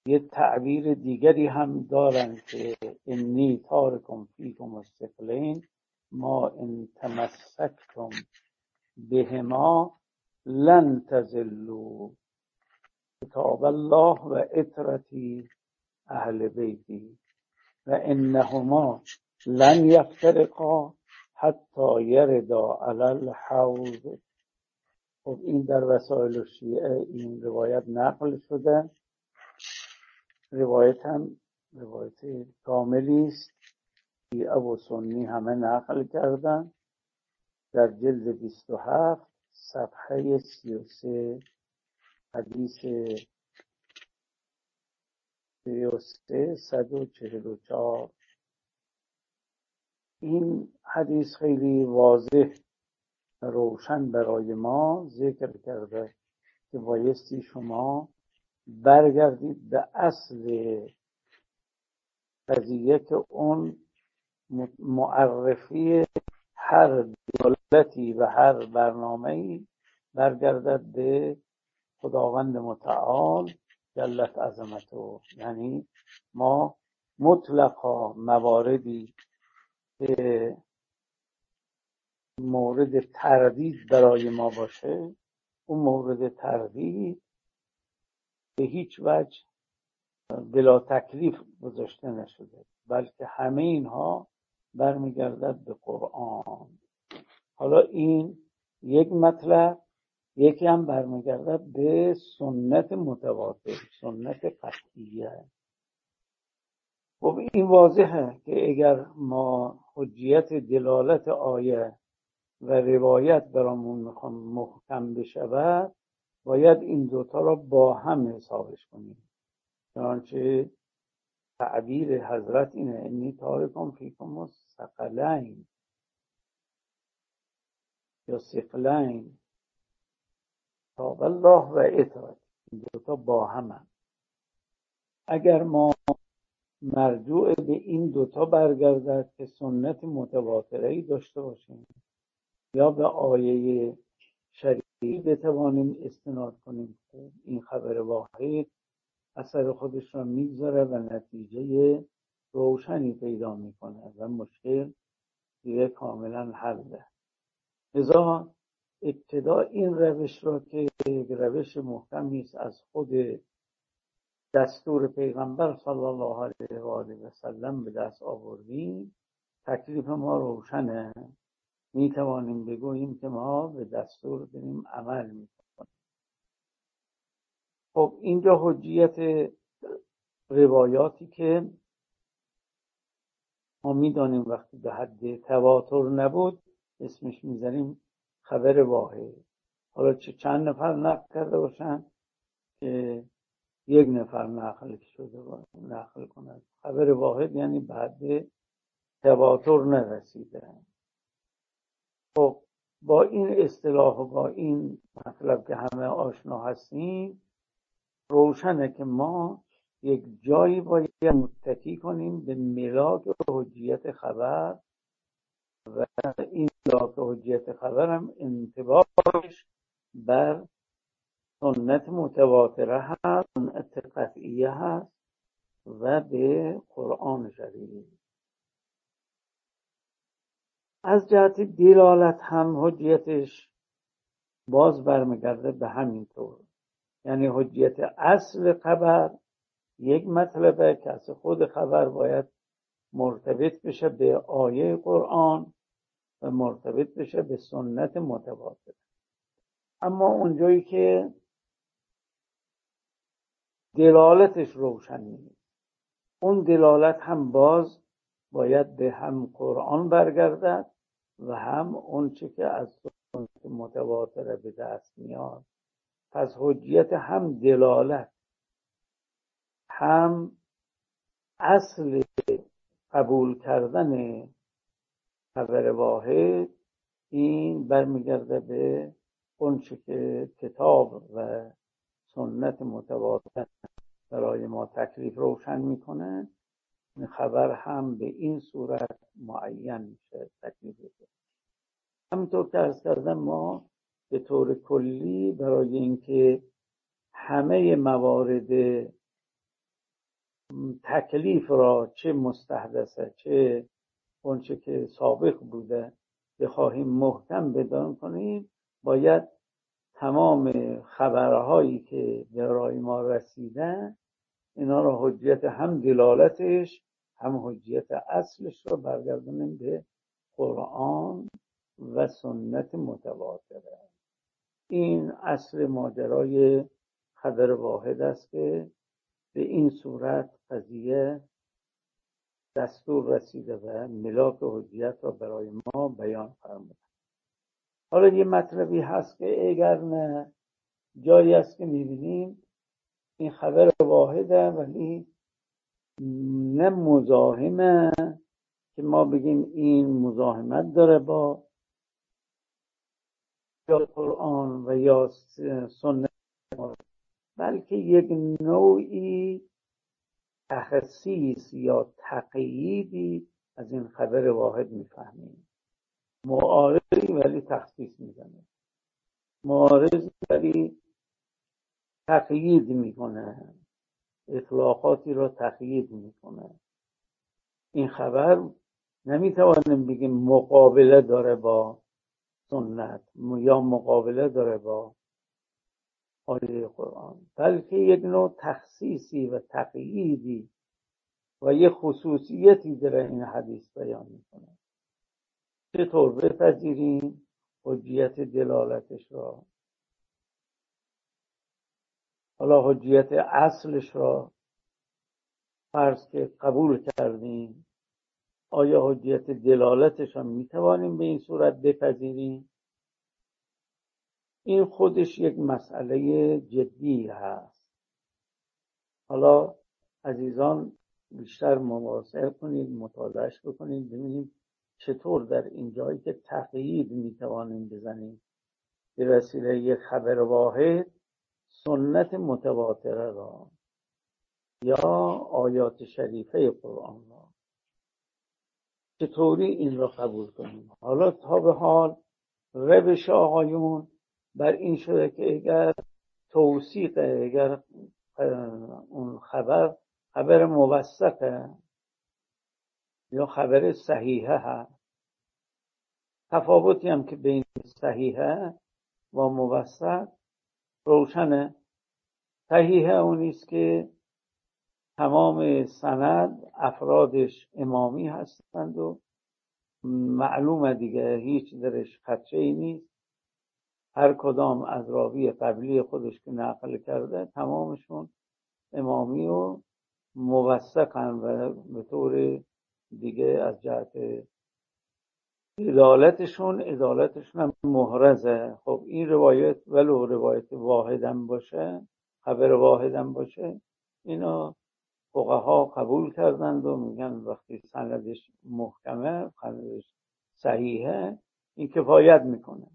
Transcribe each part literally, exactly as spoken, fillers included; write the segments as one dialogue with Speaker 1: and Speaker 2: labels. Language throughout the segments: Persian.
Speaker 1: یه تعبیر دیگری هم دارن که انی تارکم فیکم الثقلین ما ان تمسکتم بهما لن تضلوا کتاب الله و اطرتی اهل بیتی و انهما لن یفترقا حتی یردا علی الحوض. خب این در وسائل شیعه این روایت نقل شده. روایت هم روایت کاملی است. شیعه و سنی همه نقل کردن. در جلد بیست و هفت صفحه سی و سه حدیث سی و سه صد و چهل و چهار. این حدیث خیلی واضح روشن برای ما ذکر کرده که بایستی شما برگردید به اصل قضیه که اون معرفی هر دولتی و هر برنامه‌ای برگردد به خداوند متعال جلت عظمته. یعنی ما مطلقا مواردی که مورد تردید برای ما باشه اون مورد تردید به هیچ وجه بلا تکلیف گذاشته نشده، بلکه همه اینها برمیگردد به قرآن. حالا این یک مطلب، یکی هم برمیگردد به سنت متواتر، سنت قطعیه. خب این واضحه که اگر ما حجیت دلالت آیه و روایت برامون میخوام محکم بشود باید این دوتا را با هم حسابش کنیم. چنانچه تعبیر حضرت اینه انی تارکم فیکم الثقلین یا ثقلین کتاب الله و اطاعت. این دوتا با هم هم. اگر ما مرجوع به این دوتا برگردد که سنت متواتره‌ای داشته باشیم یا به آیه شریعی بتوانیم استناد کنیم، این خبر واحد اثر خودش را میگذاره و نتیجه روشنی پیدا میکنه و مشکل دیگه کاملا حله. لذا ابتدا این روش را که روش محکمی است از خود دستور پیغمبر صلی الله علیه و آله و سلم به دست آوردیم، تکلیف ما روشنه. می توانیم بگوییم که ما به دستور داریم عمل میکنیم. خب اینجا حجیت روایاتی که ما میدانیم وقتی به حد تواتر نبود اسمش میذاریم خبر واحد. حالا چه چند نفر نقل کرده باشن که یک نفر نقل شده باشه نقل کند، خبر واحد یعنی به حد تواتر نرسیده. خب با این اصطلاح و با این مطلب که همه آشنا هستیم روشنه که ما یک جایی باید متکی کنیم به ملاک حجیت خبر و این ملاک حجیت خبر هم انطباقش بر سنت متواتره هست، سنت قطعیه هست و به قرآن شریف. از جهت دلالت هم حجیتش باز برمیگرده به همین طور. یعنی حجیت اصل خبر یک مطلبه که از خود خبر باید مرتبط بشه به آیه قرآن و مرتبط بشه به سنت متواتر. اما اونجایی که دلالتش روشن نیست اون دلالت هم باز باید به هم قرآن برگردد و هم اون چه که از سنت متواتر به دست میاد. پس حجیت هم دلالت هم اصل قبول کردن خبر واحد این برمیگرده به اون چه که کتاب و سنت متواتر برای ما تکلیف روشن میکنه. خبر هم به این صورت معین میشه تکلیف بده. همینطور که عرض کردم ما به طور کلی برای اینکه همه موارد تکلیف را چه مستحدثه چه اونچه که سابق بوده بخواهیم محکم بدان کنیم، باید تمام خبرهایی که برای ما رسیدن اینا را حجیت هم دلالتش هم حجیت اصلش را برگردونیم به قرآن و سنت متواتره. این اصل ماجرای خبر واحد است که به این صورت قضیه دستور رسیده و ملاک حجیت را برای ما بیان فرموده. حالا یه مطلبی هست که اگر نه جایی است که میبینیم این خبر واحده ولی نه مزاحمه که ما بگیم این مزاحمت داره با یا قرآن و یا سنت، بلکه یک نوعی تخصیص یا تقییدی از این خبر واحد میفهمیم. معارضی ولی تخصیص میزنه، معارضی ولی تقیید میکنه، اطلاقاتی را تقیید میکنه. این خبر نمیتوانیم بگیم مقابله داره با سنت یا مقابله داره با آیه قرآن، بلکه یک نوع تخصیصی و تقییدی و یک خصوصیتی داره این حدیث بیان میکنه. چطور بپذیریم حجیت دلالتش را؟ حالا حجیت اصلش را فرض که قبول کردیم، آیا حجیت دلالتش هم میتوانیم به این صورت بپذیریم؟ این خودش یک مسئله جدی هست. حالا عزیزان بیشتر مواصل کنید، مطالعهش بکنید، ببینید چطور در این جایی که تقیید میتوانیم بزنیم به وسیله یک خبر واحد سنت متواتره را یا آیات شریفه قرآن را، چطوری این را قبول کنیم. حالا تا به حال روش آقایون بر این شده که اگر توثیق، اگر اون خبر خبر موثقه یا خبر صحیحه هست، تفاوتی هم که بین صحیحه و موثق روشنه. صحیحه اونیست که تمام سند افرادش امامی هستند و معلومه دیگه، هیچ درش خدشه ای نیست، هر کدام از راوی قبلی خودش که نقل کرده تمامشون امامی و موثقن و به طور دیگه از جهت عدالتشون عدالتشون هم محرزه. خب این روایت ولو روایت واحدم باشه، خبر واحدم باشه، اینا فقها قبول کردند و میگن وقتی سندش محکمه، سندش صحیحه، این کفایت میکنه.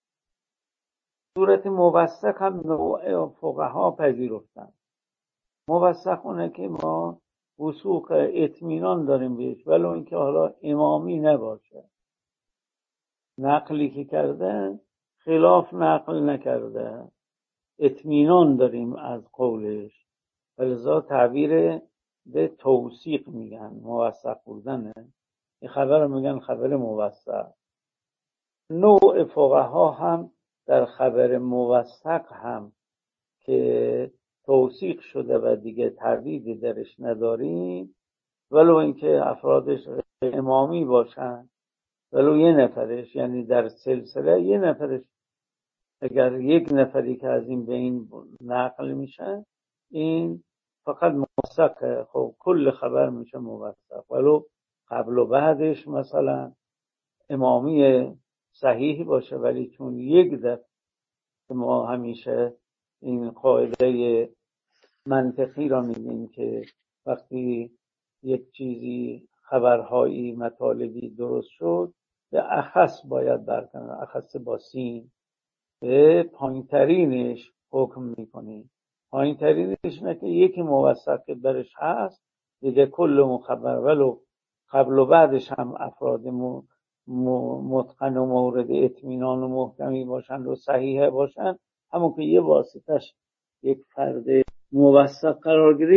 Speaker 1: صورت موثق هم نوع فقها پذیرفتن. موثق اونه که ما وثوق اطمینان داریم بهش ولو اینکه حالا امامی نباشه، نقلی که کرده خلاف نقل نکرده، اطمینان داریم از قولش، ولذا تعبیر به توثیق میگن، موثق بودنه. این خبر رو میگن خبر موثق. نوع فقها هم در خبر موثق هم که توثیق شده و دیگه تردیدی درش نداریم، ولو اینکه افرادش امامی باشن، ولو یه نفرش، یعنی در سلسله یه نفرش، اگر یک نفری که از این به این نقل میشه این فقط موثقه. خب کل خبر میشه موثق، ولو قبل و بعدش مثلا امامی صحیح باشه، ولی چون یک دفعه ما همیشه این قاعده منطقی را میگیم که وقتی یک چیزی خبرهایی مطالبی درست شد به اخص باید برکنه، اخص با سین، به پایین ترینش حکم میکنیم. پایین ترینش نه که یکی موثق که برش هست دیگه کل مخبر ولو قبل و بعدش هم افراد متقن و مورد اطمینان و محکمی باشند و صحیحه باشند، همون که یه واسطش یک فرد موثق قرار گرفت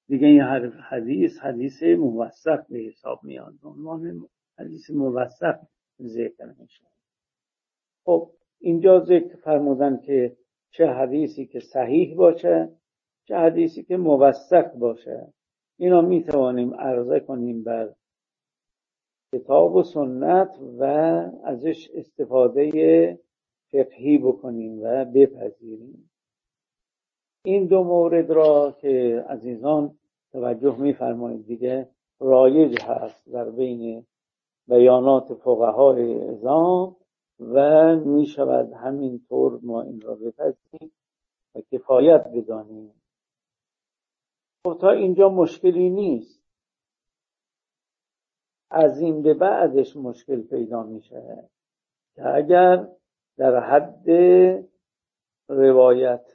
Speaker 1: دیگه این حدیث حدیث موثق به حساب میاد، عنوان حدیث موثق ذکر میشه. خب اینجا ذکر فرمودن که چه حدیثی که صحیح باشه، چه حدیثی که موثق باشه. اینا میتوانیم عرضه کنیم بر کتاب و سنت و ازش استفاده فقهی بکنیم و بپذیریم. این دو مورد را که عزیزان توجه میفرمایید دیگه رایج هست در بین بیانات فقهای اعظام و می شود همین طور ما این را بپذیریم و کفایت بدانیم. خب تا اینجا مشکلی نیست. از این به بعدش مشکل پیدا میشه که اگر در حد روایت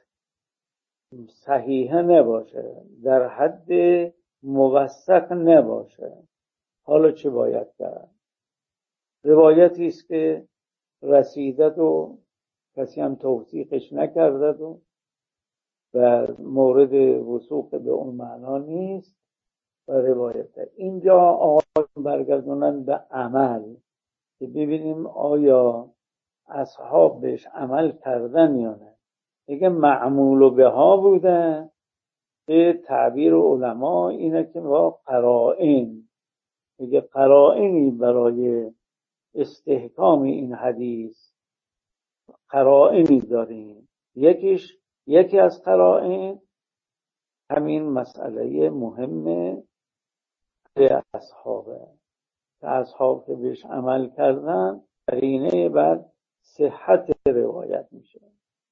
Speaker 1: صحیحه نباشه، در حد موثق نباشه، حالا چه باید کرد؟ روایتی است که رسیدد و کسی هم توثیقش نکردد و و مورد وثوق به اون معنا نیست و روایت. اینجا آقایون برگردونن به عمل که ببینیم آیا اصحاب بهش عمل کردن یا نه. اگه معمول به ها بوده، به تعبیر علما اینه که با قرائن، اگه قرائنی برای استحکام این حدیث قرائنی داریم، یکیش یکی از قرائن همین مسئله مهمه به اصحابه که اصحاب که بهش عمل کردن قرینه بر صحت روایت میشه.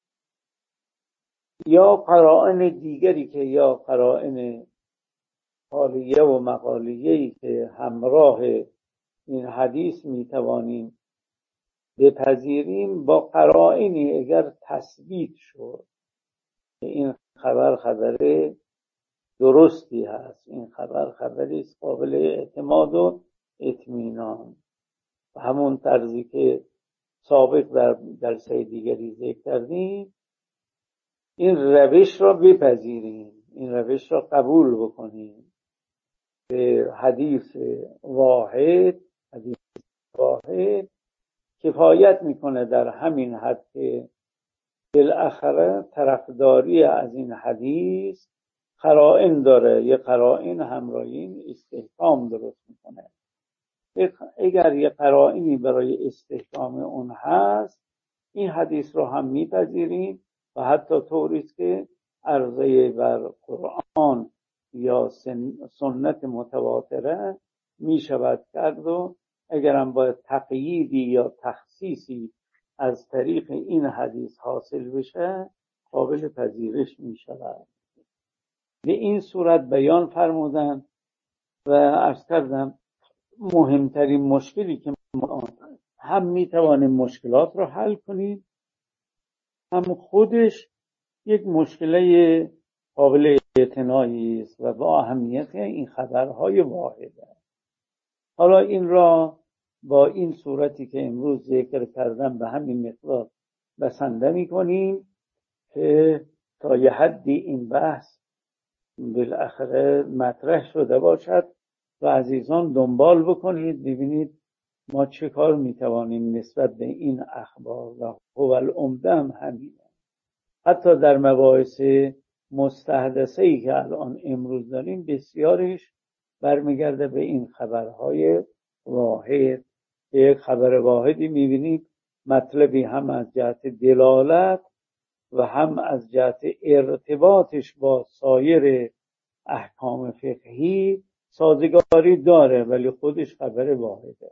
Speaker 1: یا قرائن دیگری که یا قرائن حالیه و مقالیه‌ای که همراه این حدیث میتوانیم بپذیریم با قرائنی اگر تثبیت شد که این خبر خبر درستی هست، این خبر خبری است قابل اعتماد و اطمینان، و همون طرزی که سابق در درس‌های دیگری ذکر کردیم، این روش را بپذیریم، این روش را قبول بکنیم. به حدیث واحد حدیث واحد کفایت میکنه در همین حد که بالاخره طرفداری از این حدیث قرائن داره، یه قرائن همراهی این استحکام درست میکنه. اگر یه قرائنی برای استحکام اون هست، این حدیث رو هم میپذیریم و حتی طوریست که عرضه بر قرآن یا سنت متواتره می شود کرد و اگرم باید تقییدی یا تخصیصی از طریق این حدیث حاصل بشه قابل پذیرش می شود. به این صورت بیان فرمودن و عرض کردم مهمترین مشکلی که ما هم می توانیم مشکلات رو حل کنیم، هم خودش یک مشکله قابل اعتنایی است و با اهمیت این خبرهای واحده. حالا این را با این صورتی که امروز ذکر کردم به همین مقدار بسنده می کنیم که تا یه حدی این بحث بالاخره مطرح شده باشد و عزیزان دنبال بکنید ببینید ما چه کار می توانیم نسبت به این اخبار و هو العمده هم همینه. حتی در مباحث مستحدثه‌ای که الان امروز داریم بسیارش برمیگرده به این خبرهای واحد. یک خبر واحدی میبینید مطلبی هم از جهت دلالت و هم از جهت ارتباطش با سایر احکام فقهی سازگاری داره، ولی خودش خبر واحده.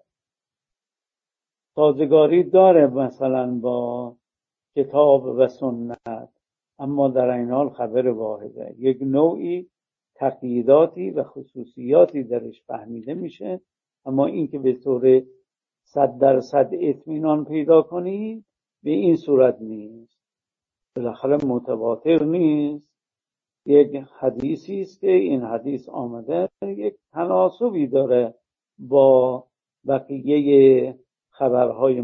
Speaker 1: سازگاری داره مثلا با کتاب و سنت، اما در این حال خبر واحده. یک نوعی تقییداتی و خصوصیاتی درش فهمیده میشه، اما این که به طور صد درصد اطمینان پیدا کنی به این صورت نیست. بالاخره متواتر نیست، یک حدیثی است که این حدیث آمده یک تناسبی داره با بقیه خبرهای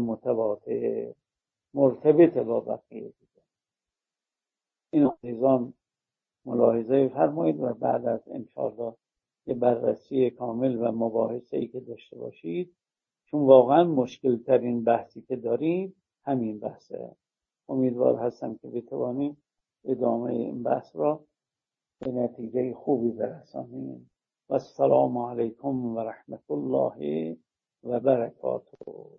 Speaker 1: متواتر، مرتبط با بقیه دیگه. این عزیزان ملاحظه فرمایید و بعد از انشاءالله یه بررسی کامل و مباحثه‌ای که داشته باشید، چون واقعا مشکل ترین بحثی که داریم همین بحثه. امیدوار هستم که بتوانیم ادامه این بحث را به نتیجه خوبی برسانیم. و السلام علیکم و رحمت الله و برکاته.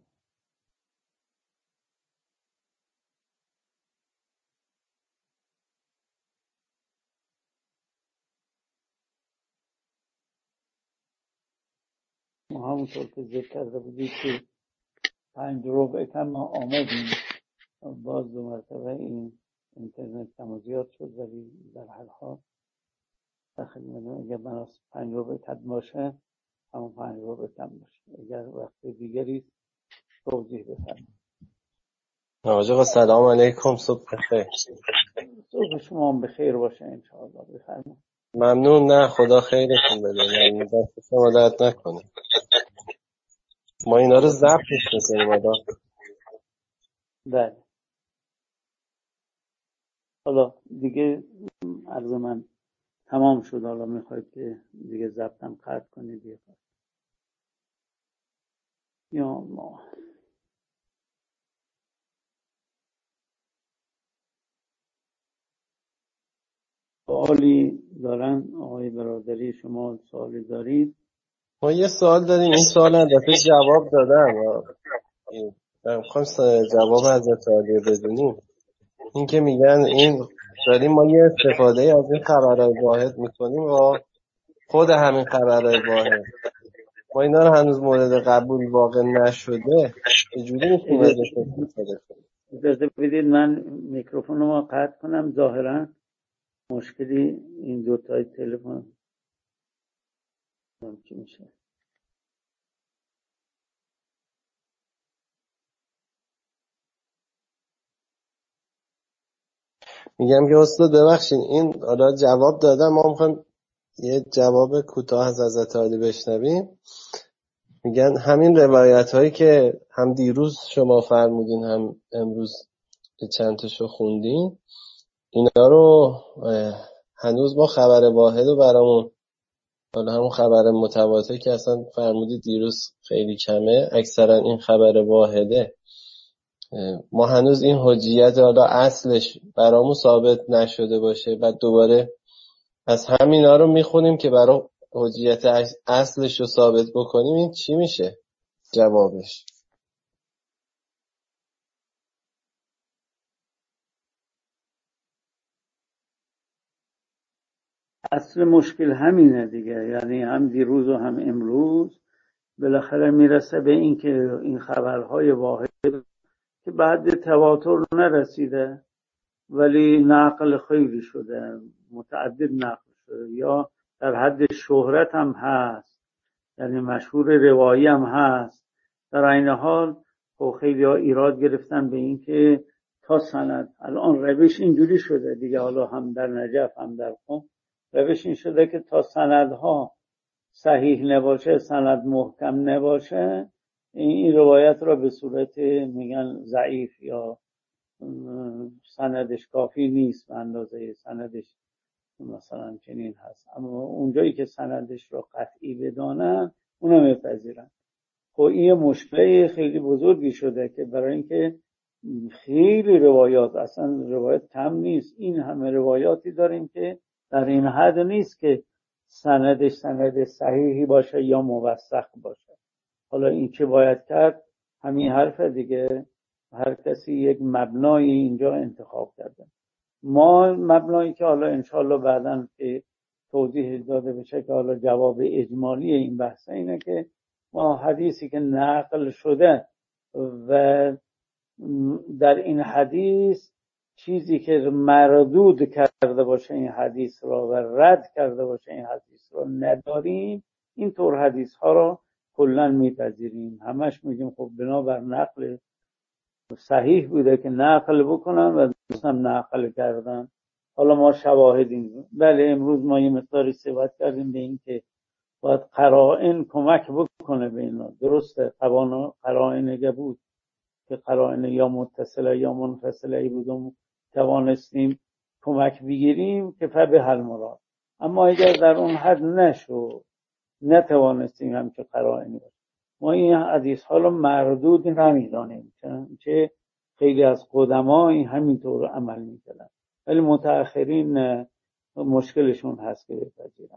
Speaker 1: ما همونطور که ذکر کرده بودید که پنج ربع کم آمدیم، باز دو مرتبه این اینترنت کم و زیاد شد، ولی در هر حال تقریبا اگر مناسب پنج ربع کم باشه همون پنج ربع کم باشه. اگر وقت دیگری توضیح بفرمایید.
Speaker 2: آقا سلام علیکم، صبح بخیر.
Speaker 1: صبح شما هم بخیر باشه انشاءالله. بفرمایید.
Speaker 2: ممنون. نه خدا خیرتون بده، ممنون، دست شما درد نکنه. ما اینا رو ضبطش میکنیم آقا.
Speaker 1: بله. حالا دیگه عرض من تمام شد. حالا میخواید که دیگه ضبطم قطع کنید یا یا الله. سوالی دارن آقای برادری؟ شما سوالی دارید؟
Speaker 2: ما یه سوال داریم، این سوال هم دفعه جواب دادم، میخوایم جواب حضرت عالیه بدونیم. این که میگن این داریم ما یه استفاده از این خبرهای واحد میکنیم و خود همین خبرهای واحد ما اینا رو هنوز مورد قبول واقع نشده، چجوری میتونیم ازش استفاده کنیم؟
Speaker 1: اجازه بدید من میکروفون رو قطع کنم. ظاهرا مشکلی این دوتای تلفن چی میشه.
Speaker 2: میگم که استاد ببخشید این حالا جواب دادم، ما میخوایم یه جواب کوتاه از حضرت عالی بشنویم. میگن همین روایت هایی که هم دیروز شما فرمودین هم امروز چند تاشو خوندین، اینا رو هنوز ما خبر واحد رو برامون، حالا همون خبر متواتر که اصلا فرمودید دیروز خیلی کمه، اکثرا این خبر واحده، ما هنوز این حجیت حالا اصلش برامون ثابت نشده باشه، بعد دوباره از همینا رو میخونیم که برای حجیت اصلش رو ثابت بکنیم، این چی میشه جوابش؟
Speaker 1: اصل مشکل همینه دیگه، یعنی هم دیروز و هم امروز بالاخره میرسه به این که این خبرهای واحد که بعد تواتر نرسیده ولی نقل خیلی شده، متعدد نقل شده، یا در حد شهرت هم هست، یعنی مشهور روایی هم هست. در این حال خب خیلی ها ایراد گرفتن به این که تا سند، الان روش اینجوری شده دیگه، حالا هم در نجف هم در قم روش این شده که تا سندها صحیح نباشه، سند محکم نباشه، این روایت را به صورت میگن ضعیف یا سندش کافی نیست به اندازه سندش مثلا چنین هست. اما اونجایی که سندش را قطعی بدانن اونو میپذیرن. خب این مشکل خیلی بزرگی شده که برای اینکه خیلی روایات، اصلا روایت کم نیست، این همه روایاتی داریم که در این حد نیست که سندش سند صحیحی باشه یا موثق باشه. حالا این چه باید کرد؟ همین حرف دیگه، هر کسی یک مبنایی اینجا انتخاب کرده. ما مبنایی که حالا انشاءالله بعداً که توضیح داده بشه که حالا جواب اجمالی این بحث اینه که ما حدیثی که نقل شده و در این حدیث چیزی که مردود کرده باشه این حدیث را و رد کرده باشه این حدیث را نداریم، این طور حدیث ها را کلن میپذیریم. همش میگیم خب بنابر نقل صحیح بوده که نقل بکنن و دوستم نقل کردن. حالا ما شواهدیم. بله امروز ما یه مقداری صحبت کردیم به این که باید قرائن کمک بکنه به اینا. درسته قرائن اگه بود که قرائن یا متصله یا منفصله ای بود و توانستیم کمک بگیریم که فبه المراد. اما اگر در اون حد نشو، نتوانستیم همچه قرائنی باشه، ما این حدیث ها رو مردود نمیدانیم، چه خیلی از قدما این همینطور عمل میکردن، ولی متأخرین مشکلشون هست که بپذیرن.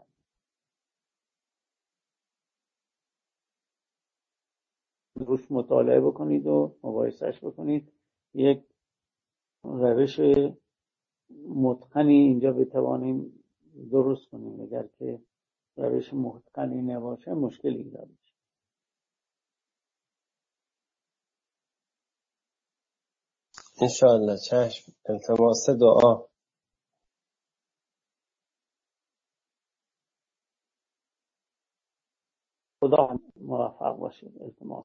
Speaker 1: روش مطالعه بکنید و مقایسهش بکنید، یک روش متقنی اینجا بتوانیم درست کنیم. اگر که روش متقنی نباشه مشکلی ایجاد میشه.
Speaker 2: انشاءالله. چشم. التماس دعا.
Speaker 1: خدا موفق باشید. التماس